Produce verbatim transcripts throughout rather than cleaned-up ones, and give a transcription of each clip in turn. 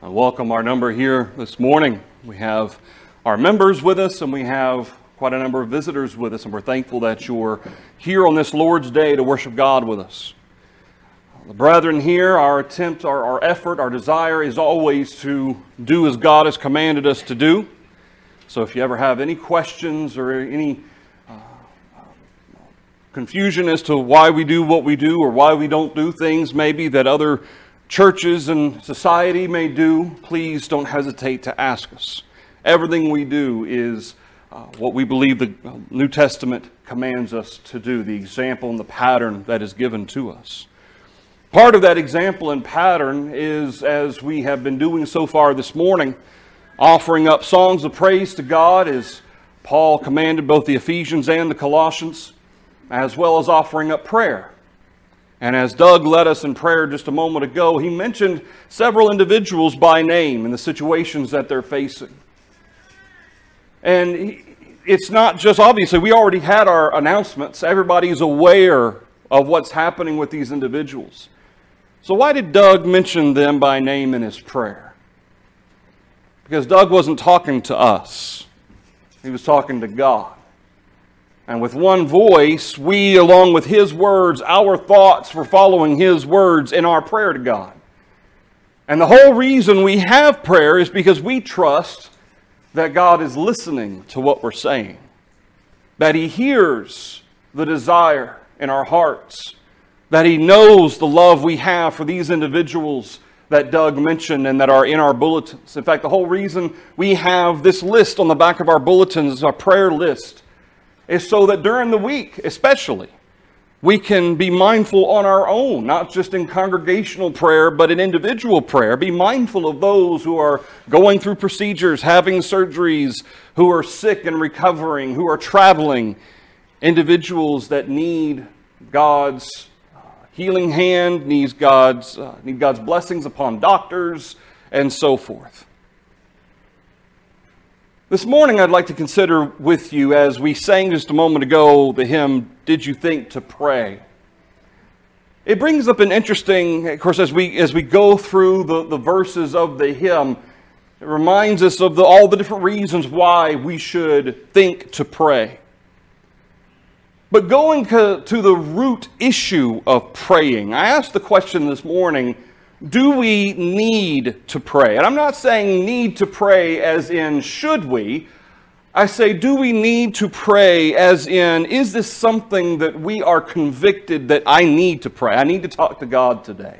I welcome our number here this morning. We have our members with us, and we have quite a number of visitors with us, and we're thankful that you're here on this Lord's Day to worship God with us. The brethren here, our attempt, our, our effort, our desire is always to do as God has commanded us to do. So if you ever have any questions or any uh, confusion as to why we do what we do or why we don't do things maybe that other churches and society may do, please don't hesitate to ask us. Everything we do is uh, what we believe the New Testament commands us to do, the example and the pattern that is given to us. Part of that example and pattern is, as we have been doing so far this morning, offering up songs of praise to God, as Paul commanded both the Ephesians and the Colossians, as well as offering up prayer. And as Doug led us in prayer just a moment ago, he mentioned several individuals by name and the situations that they're facing. And it's not just, obviously, we already had our announcements. Everybody's aware of what's happening with these individuals. So why did Doug mention them by name in his prayer? Because Doug wasn't talking to us. He was talking to God. And with one voice, we, along with His words, our thoughts were following His words in our prayer to God. And the whole reason we have prayer is because we trust that God is listening to what we're saying. That He hears the desire in our hearts. That He knows the love we have for these individuals that Doug mentioned and that are in our bulletins. In fact, the whole reason we have this list on the back of our bulletins, our prayer list, is so that during the week, especially, we can be mindful on our own, not just in congregational prayer, but in individual prayer. Be mindful of those who are going through procedures, having surgeries, who are sick and recovering, who are traveling, individuals that need God's healing hand, needs God's, uh, need God's blessings upon doctors, and so forth. This morning I'd like to consider with you, as we sang just a moment ago, the hymn, Did You Think to Pray? It brings up an interesting, of course, as we as we go through the, the verses of the hymn, it reminds us of the, all the different reasons why we should think to pray. But going to, to the root issue of praying, I asked the question this morning, do we need to pray? And I'm not saying need to pray as in should we. I say, do we need to pray as in, is this something that we are convicted that I need to pray? I need to talk to God today.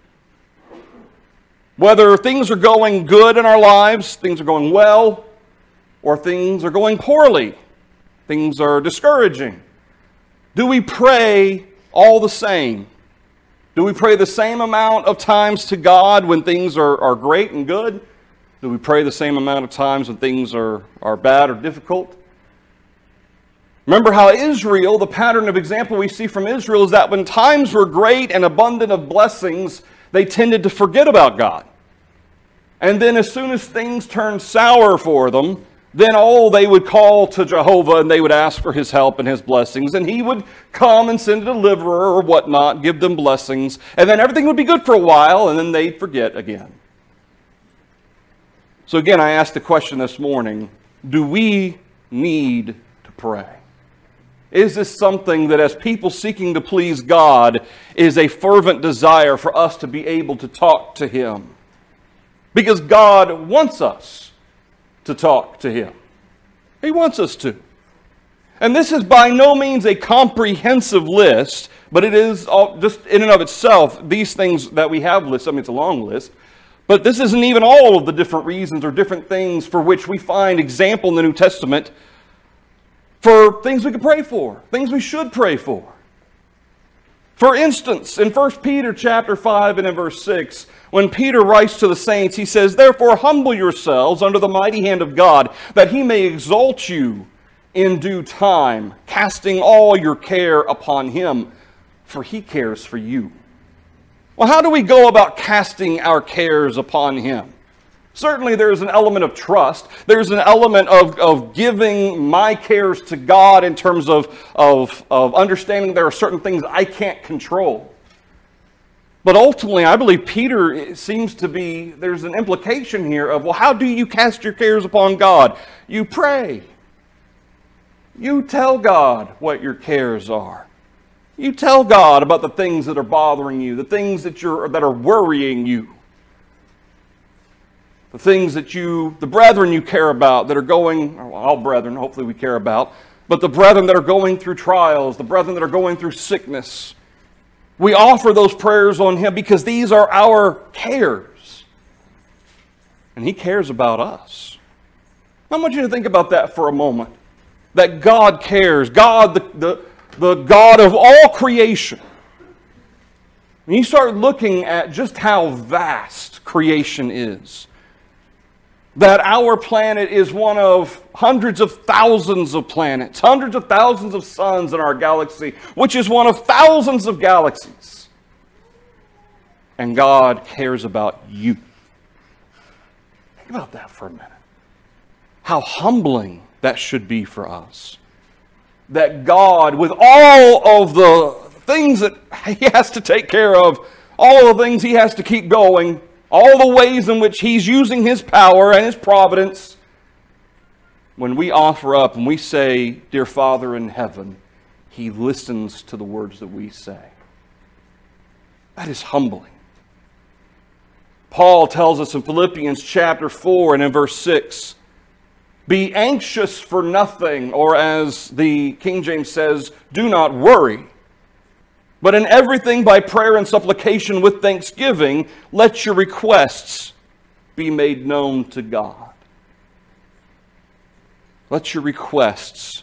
Whether things are going good in our lives, things are going well, or things are going poorly, things are discouraging. Do we pray all the same? Do we pray the same amount of times to God when things are, are great and good? Do we pray the same amount of times when things are, are bad or difficult? Remember how Israel, the pattern of example we see from Israel is that when times were great and abundant of blessings, they tended to forget about God. And then as soon as things turned sour for them, then oh, they would call to Jehovah and they would ask for His help and His blessings. And He would come and send a deliverer or whatnot, give them blessings. And then everything would be good for a while and then they'd forget again. So again, I asked the question this morning, do we need to pray? Is this something that as people seeking to please God is a fervent desire for us to be able to talk to Him? Because God wants us to talk to Him. He wants us to. And this is by no means a comprehensive list, but it is all, just in and of itself, these things that we have listed, I mean, it's a long list, but this isn't even all of the different reasons or different things for which we find example in the New Testament for things we could pray for, things we should pray for. For instance, in First Peter chapter five and in verse six, when Peter writes to the saints, he says, "Therefore humble yourselves under the mighty hand of God, that He may exalt you in due time, casting all your care upon Him, for He cares for you." Well, how do we go about casting our cares upon Him? Certainly there's an element of trust. There's an element of, of giving my cares to God in terms of, of, of understanding there are certain things I can't control. But ultimately, I believe Peter seems to be, there's an implication here of, well, how do you cast your cares upon God? You pray. You tell God what your cares are. You tell God about the things that are bothering you, the things that you're that are worrying you. The things that you, the brethren you care about that are going, all brethren, hopefully we care about, but the brethren that are going through trials, the brethren that are going through sickness. We offer those prayers on Him because these are our cares. And He cares about us. I want you to think about that for a moment. That God cares. God, the, the, the God of all creation. When you start looking at just how vast creation is, that our planet is one of hundreds of thousands of planets, hundreds of thousands of suns in our galaxy, which is one of thousands of galaxies. And God cares about you. Think about that for a minute. How humbling that should be for us. That God, with all of the things that He has to take care of, all the things He has to keep going, all the ways in which He's using His power and His providence, when we offer up and we say, "Dear Father in heaven," He listens to the words that we say. That is humbling. Paul tells us in Philippians chapter four and in verse six, "Be anxious for nothing," or as the King James says, "do not worry. But in everything by prayer and supplication with thanksgiving, let your requests be made known to God." Let your requests.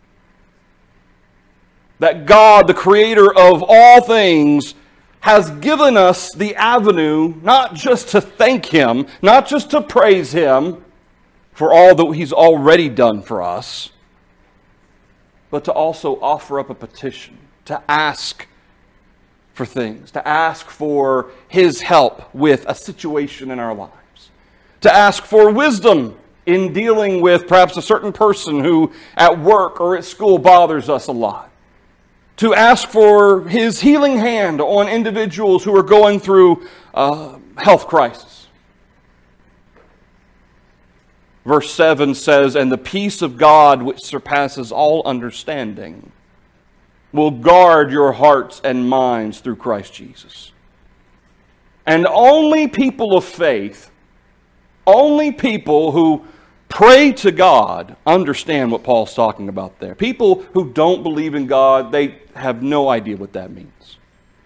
That God, the creator of all things, has given us the avenue not just to thank Him, not just to praise Him for all that He's already done for us, but to also offer up a petition, to ask for things, to ask for His help with a situation in our lives, to ask for wisdom in dealing with perhaps a certain person who at work or at school bothers us a lot, to ask for His healing hand on individuals who are going through a health crisis. Verse seven says, "And the peace of God, which surpasses all understanding, will guard your hearts and minds through Christ Jesus." And only people of faith, only people who pray to God understand what Paul's talking about there. People who don't believe in God, they have no idea what that means.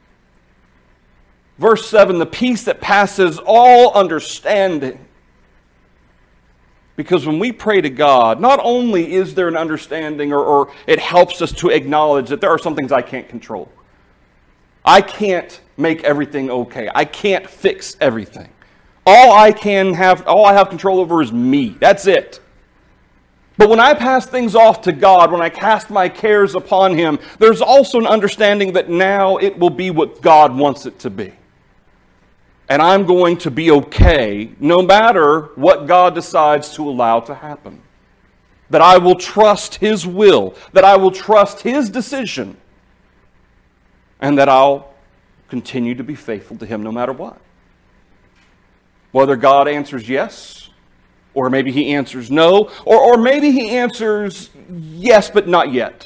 Verse seven, "The peace that passes all understanding." Because when we pray to God, not only is there an understanding or, or it helps us to acknowledge that there are some things I can't control. I can't make everything okay. I can't fix everything. All I can have, all I have control over is me. That's it. But when I pass things off to God, when I cast my cares upon Him, there's also an understanding that now it will be what God wants it to be. And I'm going to be okay no matter what God decides to allow to happen. That I will trust His will, that I will trust His decision, and that I'll continue to be faithful to Him no matter what. Whether God answers yes, or maybe He answers no, or, or maybe He answers yes but not yet.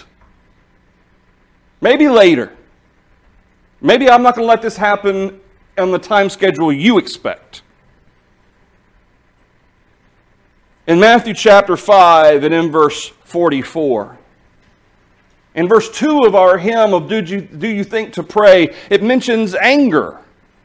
Maybe later. Maybe I'm not going to let this happen on the time schedule you expect. In Matthew chapter five and in verse forty-four, in verse two of our hymn of Do You, Do You Think to Pray, it mentions anger.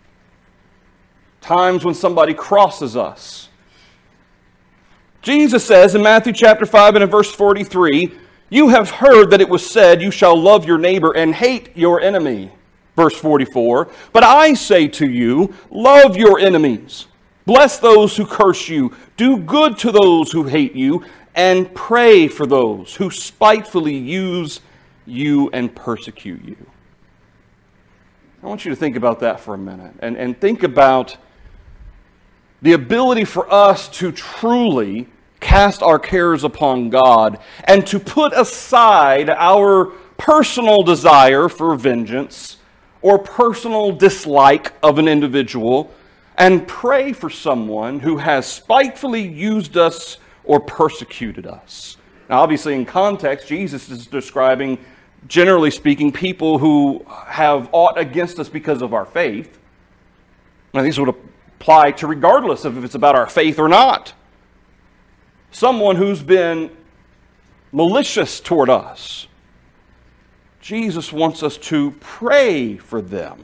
Times when somebody crosses us. Jesus says in Matthew chapter five and in verse forty-three, "You have heard that it was said, 'You shall love your neighbor and hate your enemy.'" Verse forty-four, "But I say to you, love your enemies. Bless those who curse you. Do good to those who hate you. And pray for those who spitefully use you and persecute you." I want you to think about that for a minute. And, and think about the ability for us to truly cast our cares upon God and to put aside our personal desire for vengeance or personal dislike of an individual and pray for someone who has spitefully used us or persecuted us. Now, obviously, in context, Jesus is describing, generally speaking, people who have aught against us because of our faith. Now, these would apply to regardless of if it's about our faith or not. Someone who's been malicious toward us. Jesus wants us to pray for them.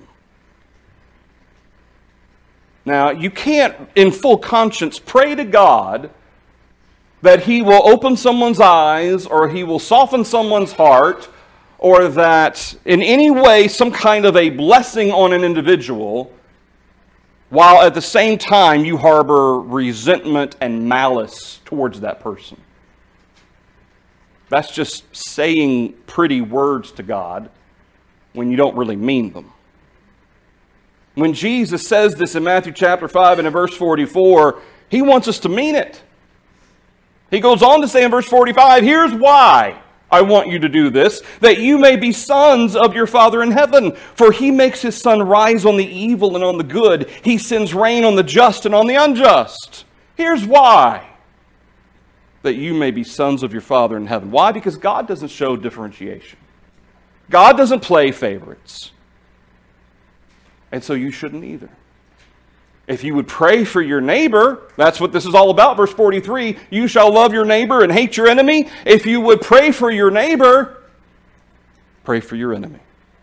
Now, you can't, in full conscience, pray to God that He will open someone's eyes or He will soften someone's heart or that in any way some kind of a blessing on an individual while at the same time you harbor resentment and malice towards that person. That's just saying pretty words to God when you don't really mean them. When Jesus says this in Matthew chapter five and in verse forty-four, He wants us to mean it. He goes on to say in verse forty-five, here's why I want you to do this, that you may be sons of your Father in heaven. For He makes His sun rise on the evil and on the good. He sends rain on the just and on the unjust. Here's why. That you may be sons of your Father in heaven. Why? Because God doesn't show differentiation. God doesn't play favorites. And so you shouldn't either. If you would pray for your neighbor, that's what this is all about. Verse forty-three, you shall love your neighbor and hate your enemy. If you would pray for your neighbor, pray for your enemy.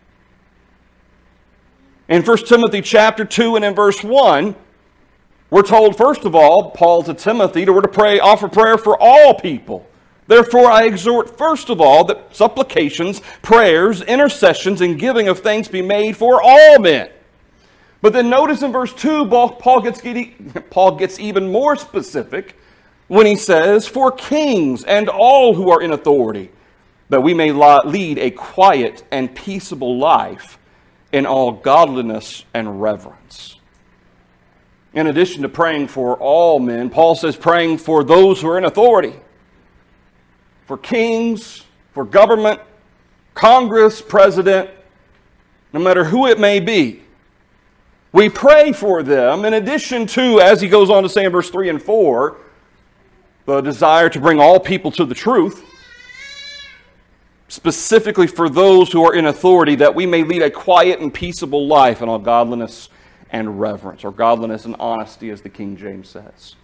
In First Timothy chapter two and in verse one, we're told, first of all, Paul to Timothy, to, to pray, offer prayer for all people. Therefore, I exhort, first of all, that supplications, prayers, intercessions, and giving of thanks be made for all men. But then notice in verse two, Paul gets, Paul gets even more specific when he says, for kings and all who are in authority, that we may lead a quiet and peaceable life in all godliness and reverence. In addition to praying for all men, Paul says praying for those who are in authority. For kings, for government, Congress, president, no matter who it may be. We pray for them in addition to, as he goes on to say in verse three and four, the desire to bring all people to the truth. Specifically for those who are in authority, that we may lead a quiet and peaceable life in all godliness and reverence, or godliness and honesty, as the King James says.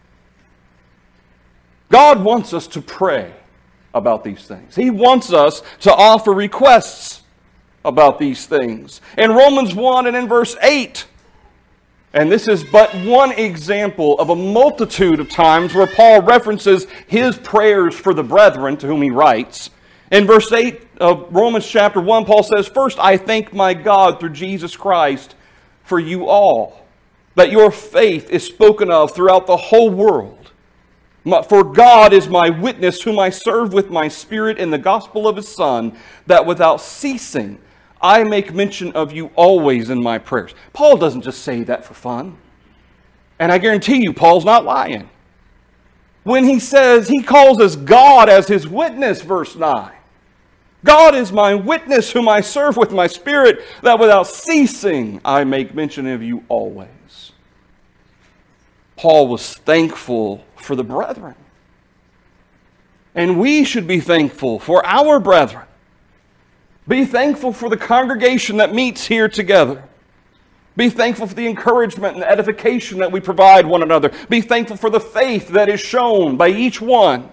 God wants us to pray about these things. He wants us to offer requests about these things. In Romans one and in verse eight, and this is but one example of a multitude of times where Paul references his prayers for the brethren to whom he writes. In verse eight of Romans chapter one, Paul says, first, I thank my God through Jesus Christ for you all, that your faith is spoken of throughout the whole world. For God is my witness, whom I serve with my spirit in the gospel of His Son, that without ceasing I make mention of you always in my prayers. Paul doesn't just say that for fun. And I guarantee you, Paul's not lying. When he says, he calls us God as His witness, verse nine. God is my witness, whom I serve with my spirit, that without ceasing I make mention of you always. Paul was thankful for the brethren. And we should be thankful for our brethren. Be thankful for the congregation that meets here together. Be thankful for the encouragement and edification that we provide one another. Be thankful for the faith that is shown by each one.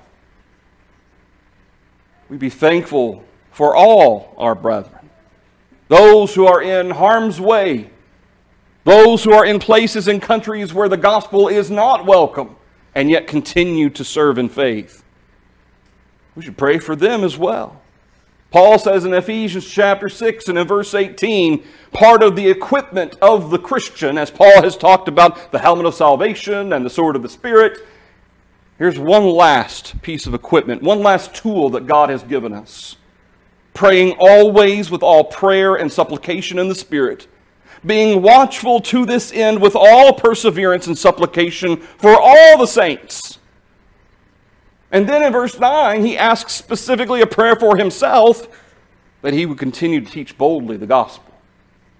We be thankful for all our brethren. Those who are in harm's way. Those who are in places and countries where the gospel is not welcome and yet continue to serve in faith. We should pray for them as well. Paul says in Ephesians chapter six and in verse eighteen, part of the equipment of the Christian, as Paul has talked about the helmet of salvation and the sword of the Spirit, here's one last piece of equipment, one last tool that God has given us. Praying always with all prayer and supplication in the Spirit, being watchful to this end with all perseverance and supplication for all the saints. And then in verse nine, he asks specifically a prayer for himself, that he would continue to teach boldly the gospel.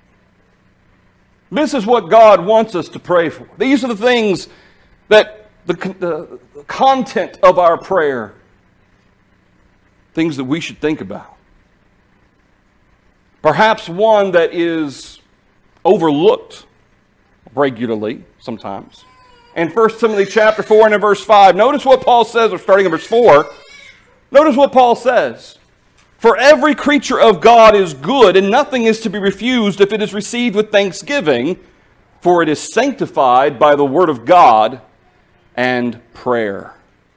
This is what God wants us to pray for. These are the things that the, the, the content of our prayer, things that we should think about. Perhaps one that is overlooked regularly sometimes. In First Timothy chapter four and in verse five, notice what Paul says, or starting in verse four, notice what Paul says. For every creature of God is good, and nothing is to be refused if it is received with thanksgiving, for it is sanctified by the word of God and prayer.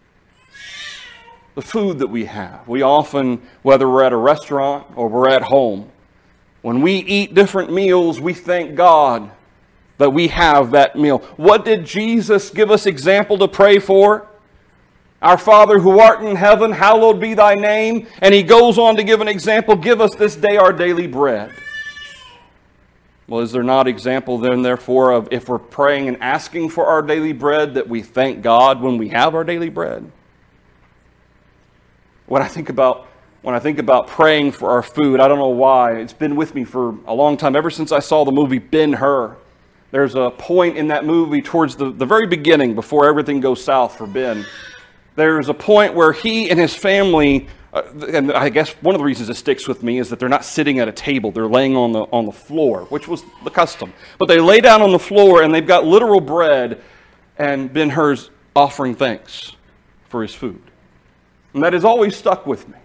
The food that we have, we often, whether we're at a restaurant or we're at home, when we eat different meals, we thank God that we have that meal. What did Jesus give us example to pray for? Our Father who art in heaven, hallowed be thy name. And he goes on to give an example. Give us this day our daily bread. Well, is there not example then, therefore, of if we're praying and asking for our daily bread, that we thank God when we have our daily bread? When I think about when I think about praying for our food, I don't know why. It's been with me for a long time, ever since I saw the movie Ben-Hur. There's a point in that movie towards the, the very beginning, before everything goes south for Ben. There's a point where he and his family, uh, and I guess one of the reasons it sticks with me is that they're not sitting at a table. They're laying on the on the floor, which was the custom. But they lay down on the floor and they've got literal bread, and Ben-Hur's offering thanks for his food. And that has always stuck with me.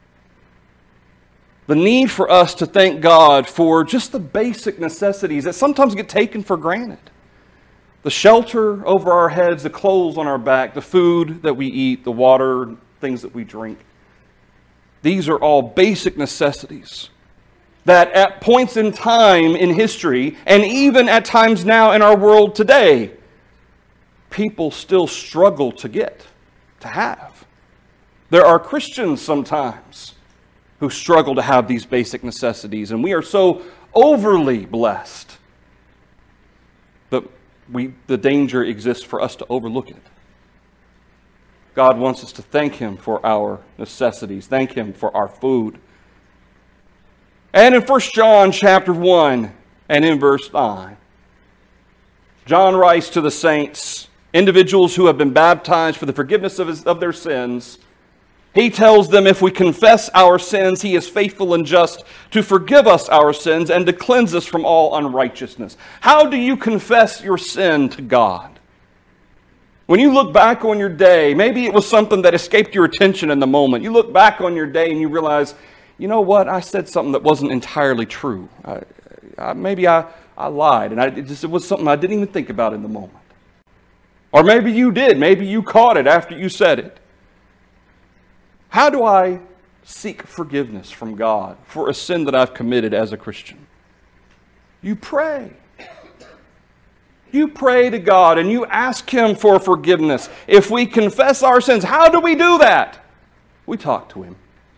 The need for us to thank God for just the basic necessities that sometimes get taken for granted. The shelter over our heads, the clothes on our back, the food that we eat, the water, things that we drink. These are all basic necessities that at points in time in history, and even at times now in our world today, people still struggle to get, to have. There are Christians sometimes who struggle to have these basic necessities, and we are so overly blessed that we, the danger exists for us to overlook it. God wants us to thank Him for our necessities, thank Him for our food. And in First John chapter one and in verse nine, John writes to the saints, individuals who have been baptized for the forgiveness of, his, of their sins. He tells them, if we confess our sins, He is faithful and just to forgive us our sins and to cleanse us from all unrighteousness. How do you confess your sin to God? When you look back on your day, maybe it was something that escaped your attention in the moment. You look back on your day and you realize, you know what, I said something that wasn't entirely true. I, I, maybe I, I lied, and I, it, just, it was something I didn't even think about in the moment. Or maybe you did. Maybe you caught it after you said it. How do I seek forgiveness from God for a sin that I've committed as a Christian? You pray. You pray to God and you ask Him for forgiveness. If we confess our sins, how do we do that? We talk to Him.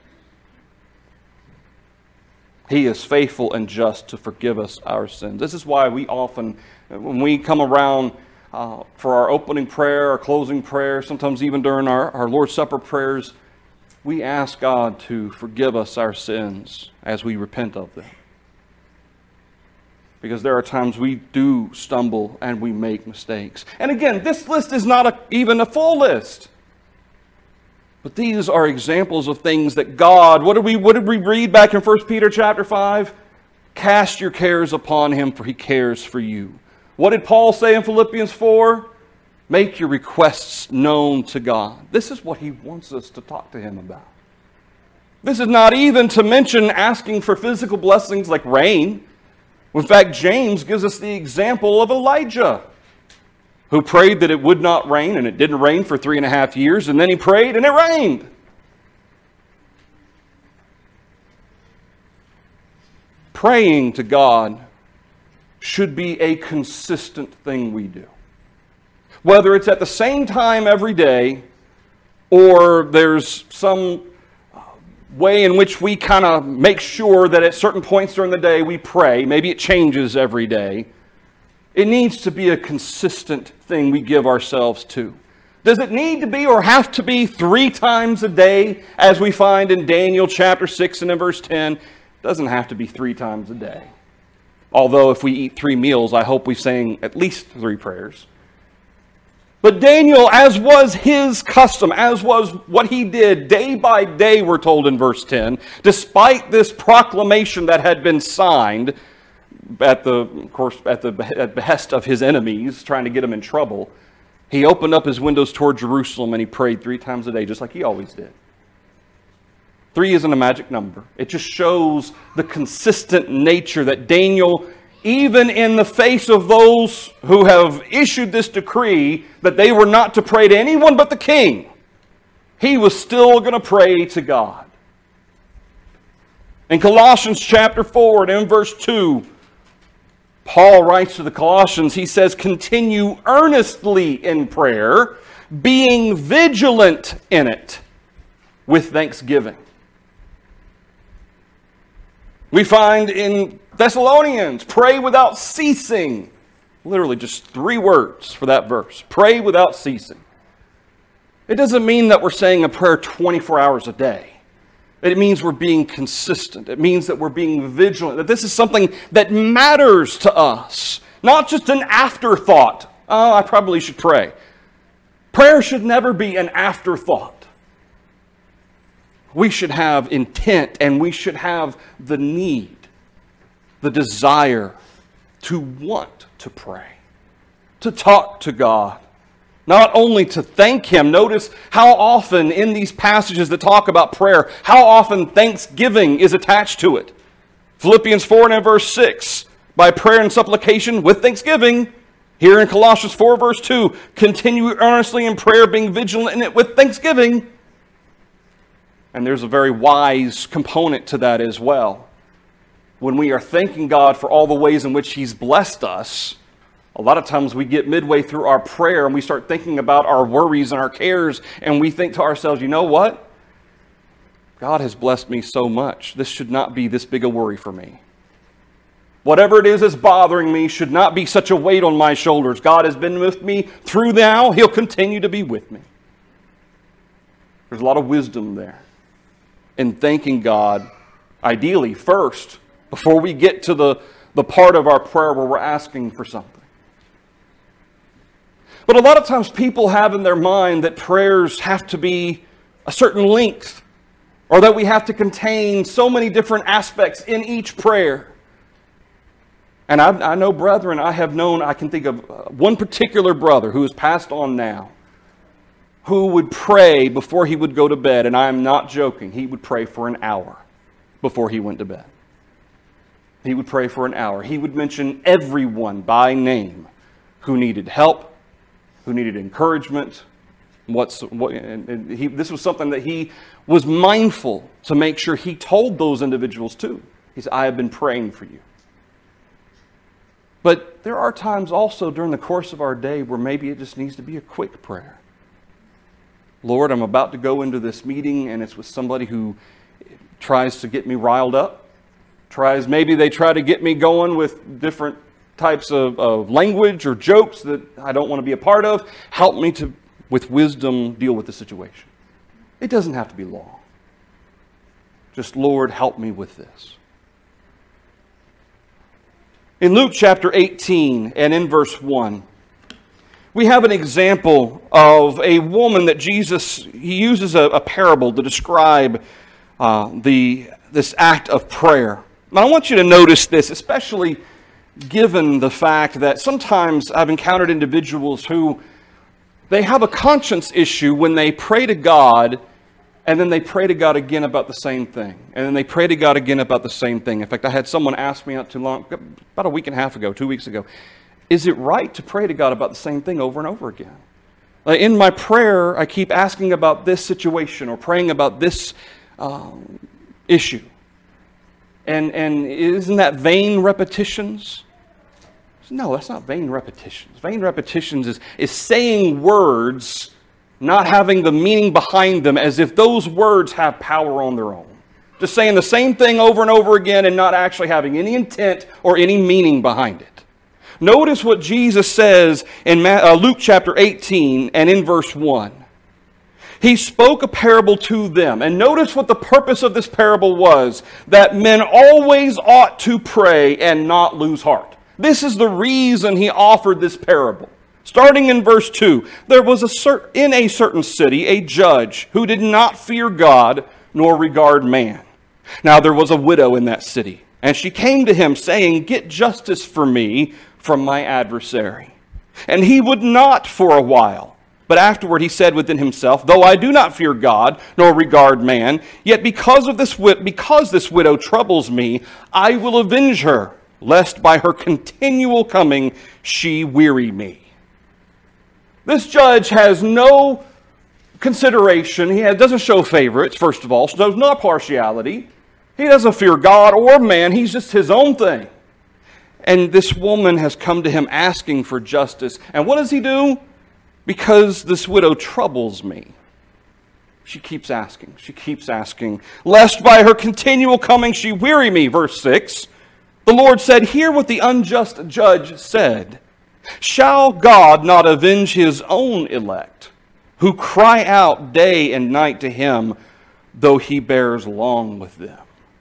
He is faithful and just to forgive us our sins. This is why we often, when we come around uh, for our opening prayer, our closing prayer, sometimes even during our, our Lord's Supper prayers, we ask God to forgive us our sins as we repent of them. Because there are times we do stumble and we make mistakes. And again, this list is not a, even a full list. But these are examples of things that God, what did we, what did we read back in First Peter chapter five? Cast your cares upon Him, for He cares for you. What did Paul say in Philippians four? Make your requests known to God. This is what He wants us to talk to Him about. This is not even to mention asking for physical blessings like rain. In fact, James gives us the example of Elijah, who prayed that it would not rain, and it didn't rain for three and a half years, and then he prayed and it rained. Praying to God should be a consistent thing we do. Whether it's at the same time every day, or there's some way in which we kind of make sure that at certain points during the day we pray. Maybe it changes every day. It needs to be a consistent thing we give ourselves to. Does it need to be or have to be three times a day, as we find in Daniel chapter six and in verse ten? It doesn't have to be three times a day. Although if we eat three meals, I hope we're saying at least three prayers. But Daniel, as was his custom, as was what he did day by day, we're told in verse ten, despite this proclamation that had been signed at the, of course, at the at behest of his enemies, trying to get him in trouble, he opened up his windows toward Jerusalem and he prayed three times a day, just like he always did. Three isn't a magic number. It just shows the consistent nature that Daniel, even in the face of those who have issued this decree that they were not to pray to anyone but the king, he was still going to pray to God. In Colossians chapter four and in verse two, Paul writes to the Colossians, he says, continue earnestly in prayer, being vigilant in it with thanksgiving. We find in Thessalonians, pray without ceasing. Literally just three words for that verse. Pray without ceasing. It doesn't mean that we're saying a prayer twenty-four hours a day. It means we're being consistent. It means that we're being vigilant. That this is something that matters to us. Not just an afterthought. Oh, I probably should pray. Prayer should never be an afterthought. We should have intent and we should have the need, the desire to want to pray, to talk to God, not only to thank Him. Notice how often in these passages that talk about prayer, how often thanksgiving is attached to it. Philippians four and verse six, by prayer and supplication with thanksgiving. Here in Colossians four verse two, continue earnestly in prayer, being vigilant in it with thanksgiving. And there's a very wise component to that as well. When we are thanking God for all the ways in which He's blessed us, a lot of times we get midway through our prayer and we start thinking about our worries and our cares, and we think to ourselves, you know what? God has blessed me so much. This should not be this big a worry for me. Whatever it is that's bothering me should not be such a weight on my shoulders. God has been with me through now. He'll continue to be with me. There's a lot of wisdom there in thanking God, ideally first, before we get to the, the part of our prayer where we're asking for something. But a lot of times people have in their mind that prayers have to be a certain length, or that we have to contain so many different aspects in each prayer. And I, I know, brethren, I have known, I can think of one particular brother who has passed on now, who would pray before he would go to bed, and I am not joking, he would pray for an hour before he went to bed. He would pray for an hour. He would mention everyone by name who needed help, who needed encouragement. What's, what, and, and he, this was something that he was mindful to make sure he told those individuals too. He said, I have been praying for you. But there are times also during the course of our day where maybe it just needs to be a quick prayer. Lord, I'm about to go into this meeting and it's with somebody who tries to get me riled up. Tries, maybe they try to get me going with different types of, of language or jokes that I don't want to be a part of. Help me to, with wisdom, deal with the situation. It doesn't have to be long. Just, Lord, help me with this. In Luke chapter eighteen and in verse one, we have an example of a woman that Jesus, he uses a, a parable to describe uh, the this act of prayer. And I want you to notice this, especially given the fact that sometimes I've encountered individuals who, they have a conscience issue when they pray to God, and then they pray to God again about the same thing. And then they pray to God again about the same thing. In fact, I had someone ask me not too long, about a week and a half ago, two weeks ago, is it right to pray to God about the same thing over and over again? Like in my prayer, I keep asking about this situation or praying about this um, issue. And, and isn't that vain repetitions? No, that's not vain repetitions. Vain repetitions is, is saying words, not having the meaning behind them, as if those words have power on their own. Just saying the same thing over and over again and not actually having any intent or any meaning behind it. Notice what Jesus says in Luke chapter eighteen and in verse one. He spoke a parable to them. And notice what the purpose of this parable was, that men always ought to pray and not lose heart. This is the reason he offered this parable. Starting in verse two, there was a cer- in a certain city a judge who did not fear God nor regard man. Now there was a widow in that city, and she came to him saying, "Get justice for me from my adversary." And he would not for a while. But afterward he said within himself, "Though I do not fear God nor regard man, yet because of this wid- because this widow troubles me, I will avenge her, lest by her continual coming she weary me." This judge has no consideration. He doesn't show favorites, first of all, shows no partiality. He doesn't fear God or man. He's just his own thing. And this woman has come to him asking for justice. And what does he do? Because this widow troubles me. She keeps asking. She keeps asking. "Lest by her continual coming she weary me." Verse six. The Lord said, "Hear what the unjust judge said. Shall God not avenge his own elect, who cry out day and night to him, though he bears long with them?"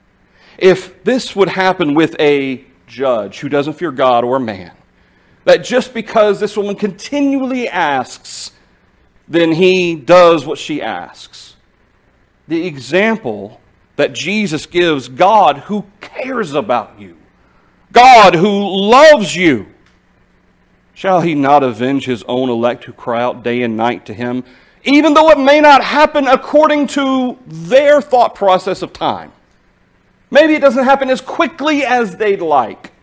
If this would happen with a judge who doesn't fear God or man, that just because this woman continually asks, then he does what she asks. The example that Jesus gives, God who cares about you, God who loves you, shall he not avenge his own elect who cry out day and night to him, even though it may not happen according to their thought process of time? Maybe it doesn't happen as quickly as they'd like.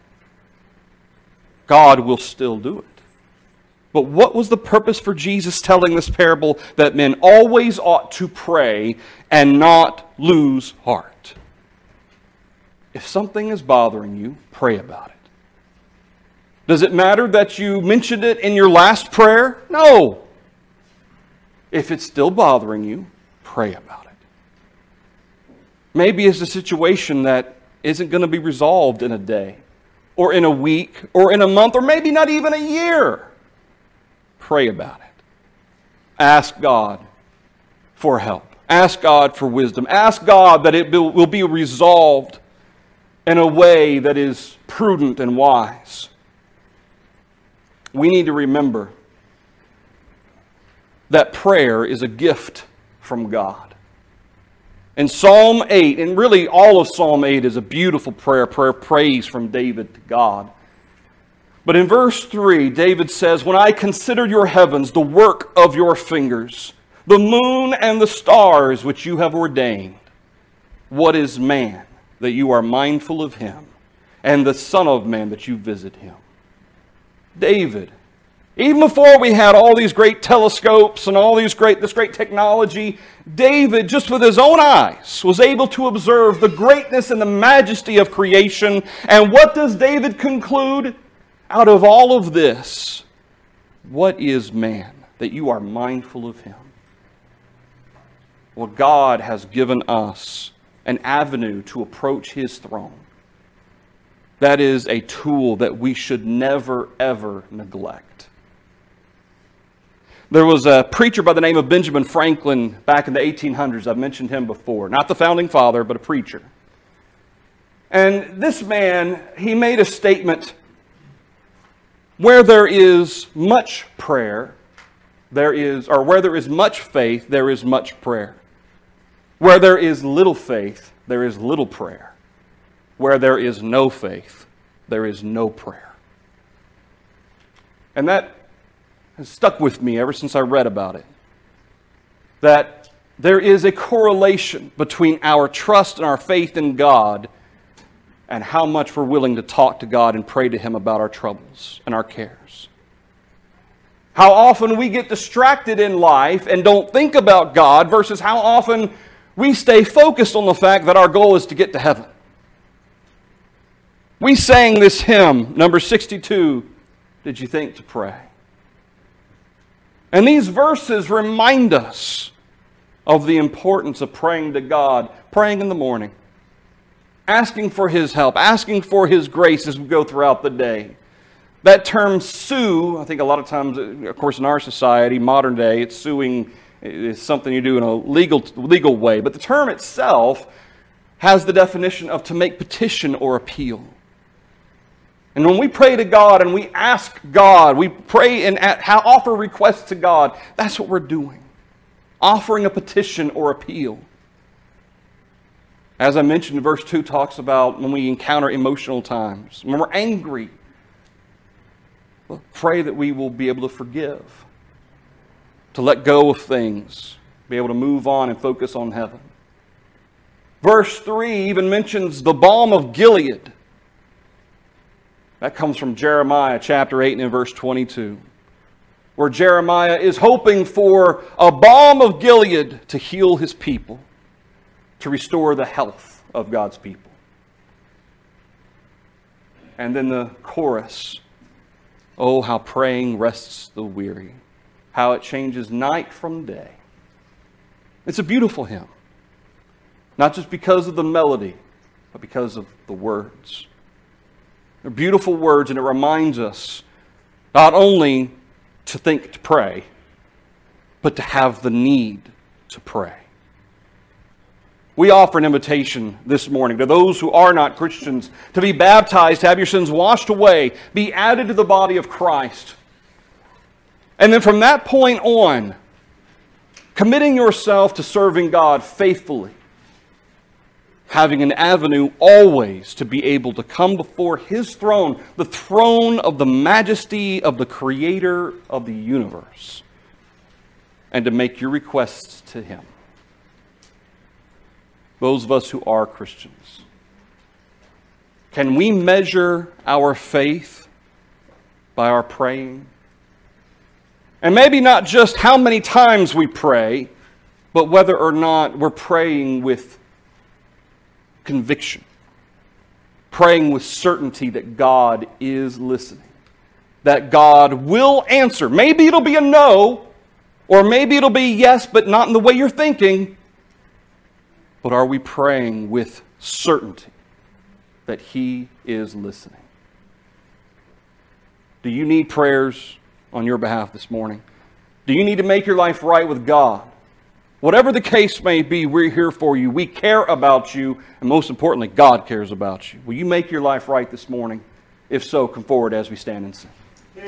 God will still do it. But what was the purpose for Jesus telling this parable? That men always ought to pray and not lose heart. If something is bothering you, pray about it. Does it matter that you mentioned it in your last prayer? No. If it's still bothering you, pray about it. Maybe it's a situation that isn't going to be resolved in a day, or in a week, or in a month, or maybe not even a year. Pray about it. Ask God for help. Ask God for wisdom. Ask God that it will be resolved in a way that is prudent and wise. We need to remember that prayer is a gift from God. In Psalm eight, and really all of Psalm eight is a beautiful prayer, prayer praise from David to God. But in verse three, David says, "When I consider your heavens, the work of your fingers, the moon and the stars which you have ordained, what is man that you are mindful of him, and the Son of Man that you visit him?" David, even before we had all these great telescopes and all these great, this great technology, David, just with his own eyes, was able to observe the greatness and the majesty of creation. And what does David conclude? Out of all of this, what is man that you are mindful of him? Well, God has given us an avenue to approach his throne. That is a tool that we should never, ever neglect. There was a preacher by the name of Benjamin Franklin back in the eighteen hundreds. I've mentioned him before. Not the founding father, but a preacher. And this man, he made a statement: where there is much prayer, there is, or where there is much faith, there is much prayer. Where there is little faith, there is little prayer. Where there is no faith, there is no prayer. And that has stuck with me ever since I read about it. That there is a correlation between our trust and our faith in God and how much we're willing to talk to God and pray to him about our troubles and our cares. How often we get distracted in life and don't think about God versus how often we stay focused on the fact that our goal is to get to heaven. We sang this hymn, number sixty-two, "Did You Think to Pray?" And these verses remind us of the importance of praying to God, praying in the morning, asking for his help, asking for his grace as we go throughout the day. That term sue, I think a lot of times, of course in our society, modern day, it's suing It's something you do in a legal, legal way. But the term itself has the definition of to make petition or appeal. And when we pray to God and we ask God, we pray and offer requests to God, that's what we're doing. Offering a petition or appeal. As I mentioned, verse two talks about when we encounter emotional times, when we're angry. Well, pray that we will be able to forgive, to let go of things, be able to move on and focus on heaven. Verse three even mentions the balm of Gilead. That comes from Jeremiah chapter eight and verse twenty-two, where Jeremiah is hoping for a balm of Gilead to heal his people, to restore the health of God's people. And then the chorus, oh, how praying rests the weary, how it changes night from day. It's a beautiful hymn, not just because of the melody, but because of the words. They're beautiful words, and it reminds us not only to think to pray, but to have the need to pray. We offer an invitation this morning to those who are not Christians to be baptized, to have your sins washed away, be added to the body of Christ. And then from that point on, committing yourself to serving God faithfully, having an avenue always to be able to come before His throne, the throne of the majesty of the Creator of the universe, and to make your requests to Him. Those of us who are Christians, can we measure our faith by our praying? And maybe not just how many times we pray, but whether or not we're praying with conviction, praying with certainty that God is listening, that God will answer. Maybe it'll be a no, or maybe it'll be yes, but not in the way you're thinking. But are we praying with certainty that He is listening? Do you need prayers on your behalf this morning? Do you need to make your life right with God? Whatever the case may be, we're here for you. We care about you, and most importantly, God cares about you. Will you make your life right this morning? If so, come forward as we stand and sing.